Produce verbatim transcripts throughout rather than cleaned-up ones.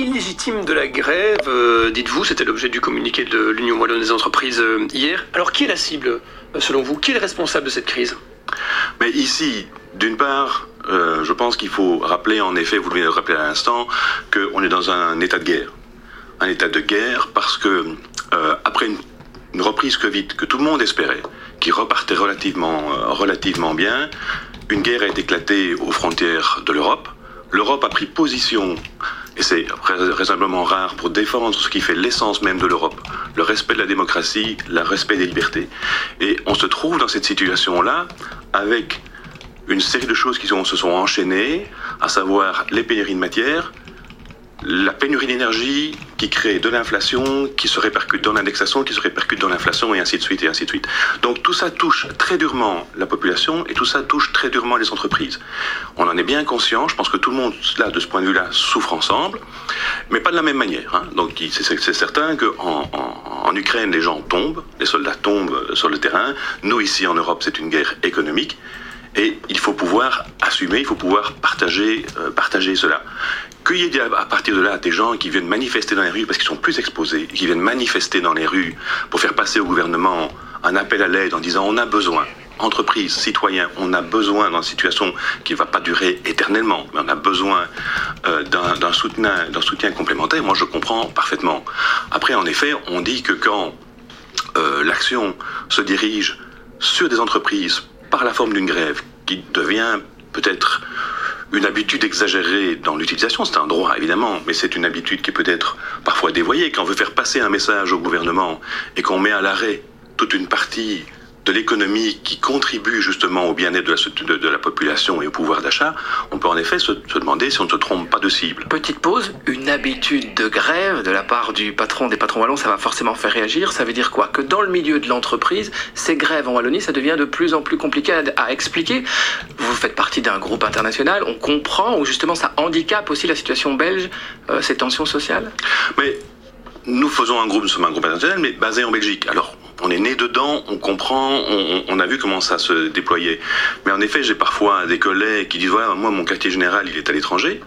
illégitime de la grève, euh, dites-vous, c'était l'objet du communiqué de l'Union wallonne des entreprises euh, hier. Alors qui est la cible, euh, selon vous? Qui est le responsable de cette crise? Mais ici, d'une part, euh, je pense qu'il faut rappeler, en effet, vous venez de le rappeler à l'instant, qu'on est dans un état de guerre. Un état de guerre parce que, euh, après une, une reprise Covid que tout le monde espérait, qui repartait relativement, euh, relativement bien, une guerre a éclaté aux frontières de l'Europe. L'Europe a pris position, et c'est raisonnablement rare, pour défendre ce qui fait l'essence même de l'Europe, le respect de la démocratie, le respect des libertés. Et on se trouve dans cette situation-là avec une série de choses qui sont, se sont enchaînées, à savoir les pénuries de matières, la pénurie d'énergie qui crée de l'inflation, qui se répercute dans l'indexation, qui se répercute dans l'inflation, et ainsi de suite, et ainsi de suite. Donc tout ça touche très durement la population, et tout ça touche très durement les entreprises. On en est bien conscient, je pense que tout le monde, là, de ce point de vue-là, souffre ensemble, mais pas de la même manière. Hein. Donc c'est, c'est certain qu'en en, en Ukraine, les gens tombent, les soldats tombent sur le terrain. Nous, ici, en Europe, c'est une guerre économique, et il faut pouvoir assumer, il faut pouvoir partager, euh, partager cela. Qu'il y ait à partir de là des gens qui viennent manifester dans les rues parce qu'ils sont plus exposés, qui viennent manifester dans les rues pour faire passer au gouvernement un appel à l'aide en disant on a besoin, entreprises, citoyens, on a besoin dans une situation qui ne va pas durer éternellement, mais on a besoin euh, d'un, d'un, soutien, d'un soutien complémentaire, moi je comprends parfaitement. Après, en effet, on dit que quand euh, l'action se dirige sur des entreprises par la forme d'une grève qui devient peut-être une habitude exagérée dans l'utilisation, c'est un droit évidemment, mais c'est une habitude qui peut être parfois dévoyée. Quand on veut faire passer un message au gouvernement et qu'on met à l'arrêt toute une partie de l'économie qui contribue justement au bien-être de la, de, de la population et au pouvoir d'achat, on peut en effet se, se demander si on ne se trompe pas de cible. Petite pause, une habitude de grève de la part du patron des patrons wallons, ça va forcément faire réagir. Ça veut dire quoi? Que dans le milieu de l'entreprise, ces grèves en Wallonie, ça devient de plus en plus compliqué à, à expliquer. Vous faites partie d'un groupe international, on comprend, ou justement ça handicape aussi la situation belge, euh, ces tensions sociales? Mais nous faisons un groupe, nous sommes un groupe international, mais basé en Belgique. Alors, on est né dedans, on comprend, on, on a vu comment ça se déployait. Mais en effet, j'ai parfois des collègues qui disent, voilà, moi, mon quartier général, il est à l'étranger.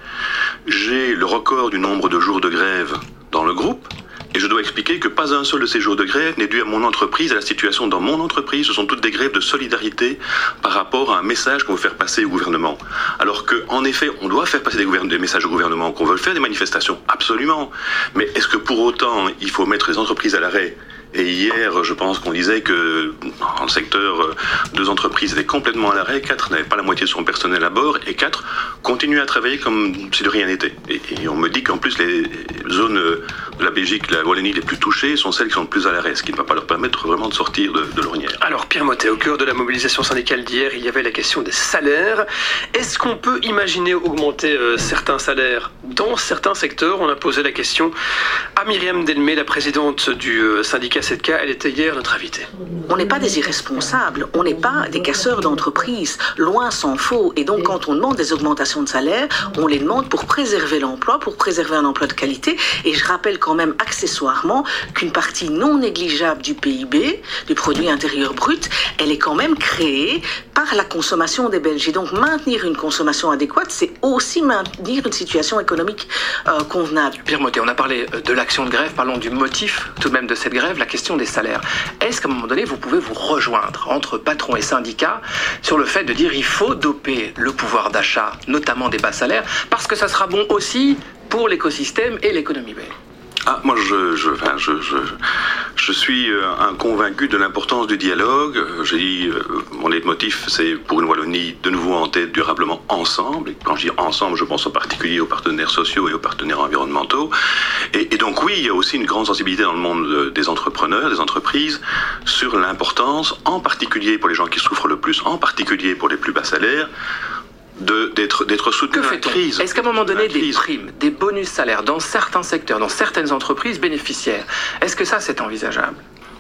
J'ai le record du nombre de jours de grève dans le groupe. Et je dois expliquer que pas un seul de ces jours de grève n'est dû à mon entreprise, à la situation dans mon entreprise. Ce sont toutes des grèves de solidarité par rapport à un message qu'on veut faire passer au gouvernement. Alors qu'en effet, on doit faire passer des, des messages au gouvernement, qu'on veut faire des manifestations, absolument. Mais est-ce que pour autant, il faut mettre les entreprises à l'arrêt? Et hier, je pense qu'on disait que dans le secteur, deux entreprises étaient complètement à l'arrêt, quatre n'avaient pas la moitié de son personnel à bord, et quatre continuaient à travailler comme si de rien n'était. Et, et on me dit qu'en plus, les zones de la Belgique, la Wallonie les plus touchées, sont celles qui sont le plus à l'arrêt, ce qui ne va pas leur permettre vraiment de sortir de, de l'ornière. Alors Pierre Mottet, au cœur de la mobilisation syndicale d'hier, il y avait la question des salaires. Est-ce qu'on peut imaginer augmenter euh, certains salaires dans certains secteurs? On a posé la question à Myriam Delmé, la présidente du euh, syndicat sept K, elle était hier notre invitée. On n'est pas des irresponsables, on n'est pas des casseurs d'entreprise, loin s'en faut. Et donc quand on demande des augmentations de salaire, on les demande pour préserver l'emploi, pour préserver un emploi de qualité. Et je rappelle quand même accessoirement qu'une partie non négligeable du P I B, du produit intérieur brut, elle est quand même créée par la consommation des Belges. Et donc maintenir une consommation adéquate, c'est aussi maintenir une situation économique euh, convenable. Pierre Mottet, on a parlé de l'action de grève, parlons du motif tout de même de cette grève, la question des salaires. Est-ce qu'à un moment donné, vous pouvez vous rejoindre entre patrons et syndicats sur le fait de dire qu'il faut doper le pouvoir d'achat, notamment des bas salaires, parce que ça sera bon aussi pour l'écosystème et l'économie belge? Ah, moi, je, je, enfin, je, je, je suis un convaincu de l'importance du dialogue. J'ai dit, mon leitmotiv, c'est pour une Wallonie de nouveau en tête durablement ensemble. Et quand je dis ensemble, je pense en particulier aux partenaires sociaux et aux partenaires environnementaux. Et, et donc oui, il y a aussi une grande sensibilité dans le monde des entrepreneurs, des entreprises, sur l'importance, en particulier pour les gens qui souffrent le plus, en particulier pour les plus bas salaires, De, d'être, d'être soutenu dans la crise. Est-ce qu'à un moment donné, des primes, des bonus salaires dans certains secteurs, dans certaines entreprises bénéficiaires, est-ce que ça, c'est envisageable?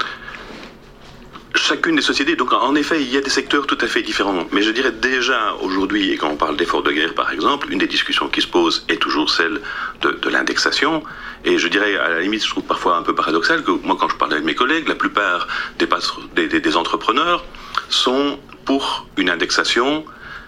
Chacune des sociétés, donc en effet, il y a des secteurs tout à fait différents. Mais je dirais déjà aujourd'hui, et quand on parle d'efforts de guerre par exemple, une des discussions qui se pose est toujours celle de, de l'indexation. Et je dirais, à la limite, je trouve parfois un peu paradoxal que moi, quand je parle avec mes collègues, la plupart des, des, des, des entrepreneurs sont pour une indexation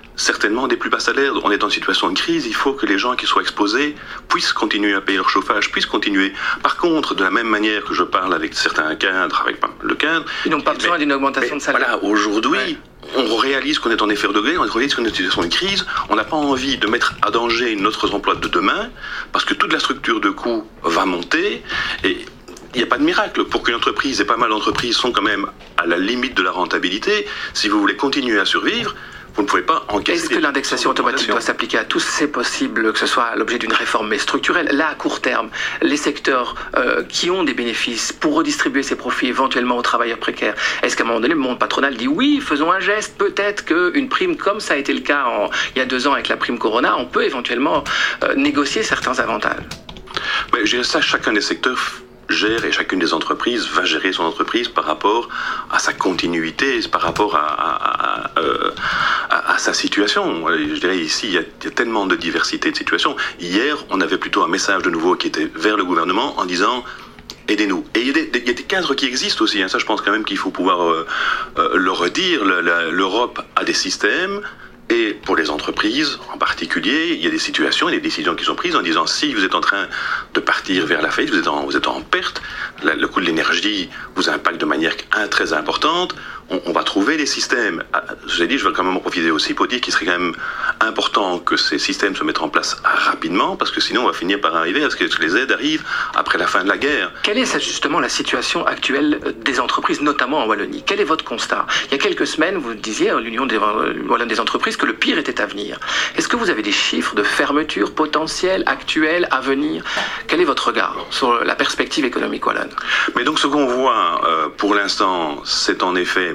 certainement des plus bas salaires. On est dans une situation de crise, il faut que les gens qui soient exposés puissent continuer à payer leur chauffage, puissent continuer. Par contre, de la même manière que je parle avec certains cadres, avec le cadre... Ils n'ont pas besoin d'une augmentation de salaire. Voilà, aujourd'hui, ouais. on réalise qu'on est en effet de guerre, on réalise qu'on est en situation de crise, on n'a pas envie de mettre à danger notre emploi de demain, parce que toute la structure de coûts va monter, et il n'y a pas de miracle. Pour qu'une entreprise, et pas mal d'entreprises sont quand même à la limite de la rentabilité, si vous voulez continuer à survivre, vous ne pouvez pas encaisser... Est-ce que l'indexation automatique doit s'appliquer à tous? C'est possible que ce soit l'objet d'une réforme, mais structurelle. Là, à court terme, les secteurs euh, qui ont des bénéfices pour redistribuer ces profits éventuellement aux travailleurs précaires, est-ce qu'à un moment donné, le monde patronal dit oui, faisons un geste, peut-être qu'une prime, comme ça a été le cas en, il y a deux ans avec la prime Corona, on peut éventuellement euh, négocier certains avantages? Mais je dirais ça, chacun des secteurs gère et chacune des entreprises va gérer son entreprise par rapport à sa continuité, par rapport à, à, à, à, à sa situation. Je dirais ici, il y, a, il y a tellement de diversité de situations. Hier, on avait plutôt un message de nouveau qui était vers le gouvernement en disant aidez-nous. Et il y, a des, il y a des cadres qui existent aussi, hein. Ça je pense quand même qu'il faut pouvoir euh, euh, le redire. L'Europe a des systèmes. Et pour les entreprises en particulier, il y a des situations, il y a des décisions qui sont prises en disant si vous êtes en train de partir vers la faillite, vous êtes en, vous êtes en perte, la, le coût de l'énergie vous impacte de manière très importante, on, on va trouver des systèmes. Je vous ai dit, je vais quand même en profiter aussi pour dire qu'il serait quand même important que ces systèmes se mettent en place rapidement, parce que sinon on va finir par arriver à ce que les aides arrivent après la fin de la guerre. Quelle est justement la situation actuelle des entreprises, notamment en Wallonie? Quel est votre constat? Il y a quelques semaines, vous disiez à l'Union des, Wallonne des entreprises que le pire était à venir. Est-ce que vous avez des chiffres de fermeture potentielle, actuelle, à venir? Quel est votre regard sur la perspective économique wallonne? Mais donc ce qu'on voit euh, pour l'instant, c'est en effet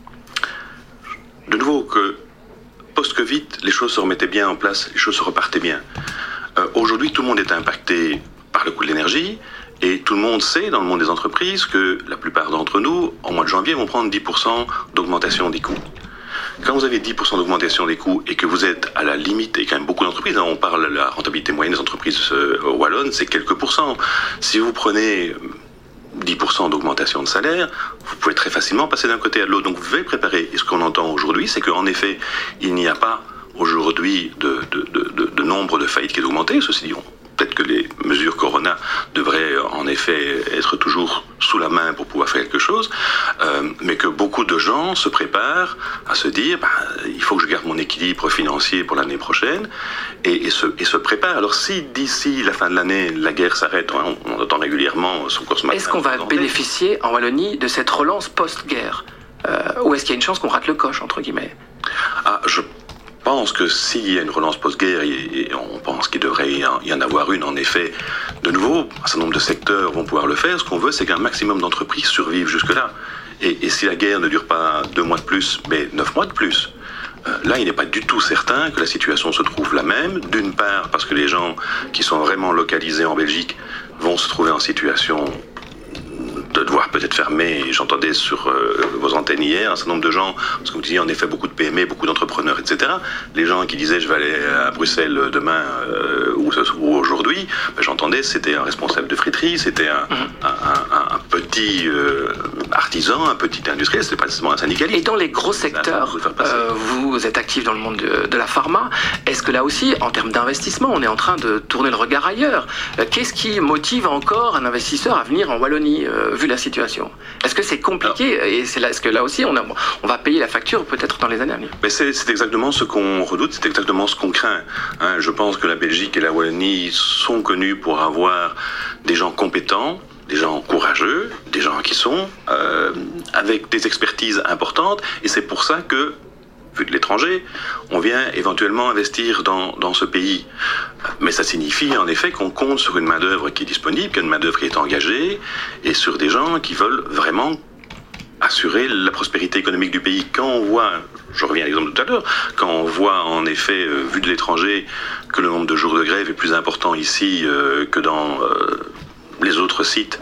de nouveau que post-Covid, les choses se remettaient bien en place, les choses se repartaient bien. Euh, aujourd'hui, tout le monde est impacté par le coût de l'énergie et tout le monde sait dans le monde des entreprises que la plupart d'entre nous, en mois de janvier, vont prendre dix pour cent d'augmentation des coûts. Quand vous avez dix pour cent d'augmentation des coûts et que vous êtes à la limite, et quand même beaucoup d'entreprises, hein, on parle de la rentabilité moyenne des entreprises euh, wallonnes, c'est quelques pourcents. Si vous prenez dix pour cent d'augmentation de salaire, vous pouvez très facilement passer d'un côté à l'autre. Donc vous devez préparer. Et ce qu'on entend aujourd'hui, c'est qu'en effet, il n'y a pas aujourd'hui de, de, de, de, de nombre de faillites qui est augmenté. Ceci dit, peut-être que les mesures Corona devraient en effet être toujours sous la main pour pouvoir faire quelque chose, euh, mais que beaucoup de gens se préparent à se dire bah, il faut que je garde mon équilibre financier pour l'année prochaine et, et, se, et se préparent. Alors si d'ici la fin de l'année la guerre s'arrête, on, on entend régulièrement son cours ce matin. Est-ce qu'on va bénéficier en Wallonie de cette relance post-guerre euh, ou est-ce qu'il y a une chance qu'on rate le coche entre guillemets? Ah, je Je pense que s'il y a une relance post-guerre, et on pense qu'il devrait y en avoir une, en effet, de nouveau, un certain nombre de secteurs vont pouvoir le faire. Ce qu'on veut, c'est qu'un maximum d'entreprises survivent jusque-là. Et, et si la guerre ne dure pas deux mois de plus, mais neuf mois de plus, euh, là, il n'est pas du tout certain que la situation se trouve la même. D'une part, parce que les gens qui sont vraiment localisés en Belgique vont se trouver en situation de devoir peut-être fermer. J'entendais sur euh, vos antennes hier un certain nombre de gens, parce que vous disiez en effet beaucoup de P M E, beaucoup d'entrepreneurs, et cetera. Les gens qui disaient je vais aller à Bruxelles demain euh, ou, ou aujourd'hui, ben, j'entendais c'était un responsable de friterie, c'était un, mmh. un, un, un petit euh, artisan, un petit industriel, c'était pas nécessairement un syndicaliste. Et dans les gros secteurs, euh, vous êtes actif dans le monde de, de la pharma, est-ce que là aussi, en termes d'investissement, on est en train de tourner le regard ailleurs? euh, Qu'est-ce qui motive encore un investisseur à venir en Wallonie euh, vu la situation? Est-ce que c'est compliqué? Alors, et c'est là, est-ce que là aussi on, a, on va payer la facture peut-être dans les années à venir? Mais c'est, c'est exactement ce qu'on redoute, c'est exactement ce qu'on craint. Hein, je pense que la Belgique et la Wallonie sont connus pour avoir des gens compétents, des gens courageux, des gens qui sont euh, avec des expertises importantes, et c'est pour ça que, vu de l'étranger, on vient éventuellement investir dans, dans ce pays. Mais ça signifie en effet qu'on compte sur une main-d'œuvre qui est disponible, qu'il y a une main-d'œuvre qui est engagée, et sur des gens qui veulent vraiment assurer la prospérité économique du pays. Quand on voit, je reviens à l'exemple de tout à l'heure, quand on voit en effet, euh, vu de l'étranger, que le nombre de jours de grève est plus important ici euh, que dans euh, les autres sites,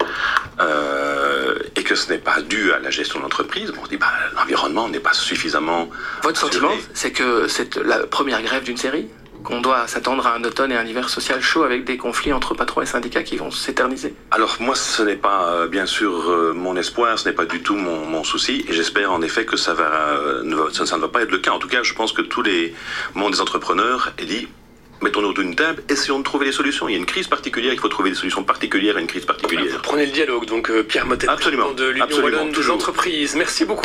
euh, et que ce n'est pas dû à la gestion de l'entreprise, on se dit bah, l'environnement n'est pas suffisamment... Votre sentiment, c'est que c'est la première grève d'une série ? qu'on doit s'attendre à un automne et un hiver social chaud avec des conflits entre patrons et syndicats qui vont s'éterniser? Alors moi, ce n'est pas euh, bien sûr euh, mon espoir, ce n'est pas du tout mon, mon souci, et j'espère en effet que ça, va, euh, ne va, ça, ça ne va pas être le cas. En tout cas, je pense que tous les mondes des entrepreneurs aient dit, mettons-nous autour d'une table, essayons de trouver des solutions. Il y a une crise particulière, il faut trouver des solutions particulières à une crise particulière. Vous prenez le dialogue, donc euh, Pierre Mottet, Absolument. président de l'Union Absolument, wallonne des toujours. entreprises. Merci beaucoup.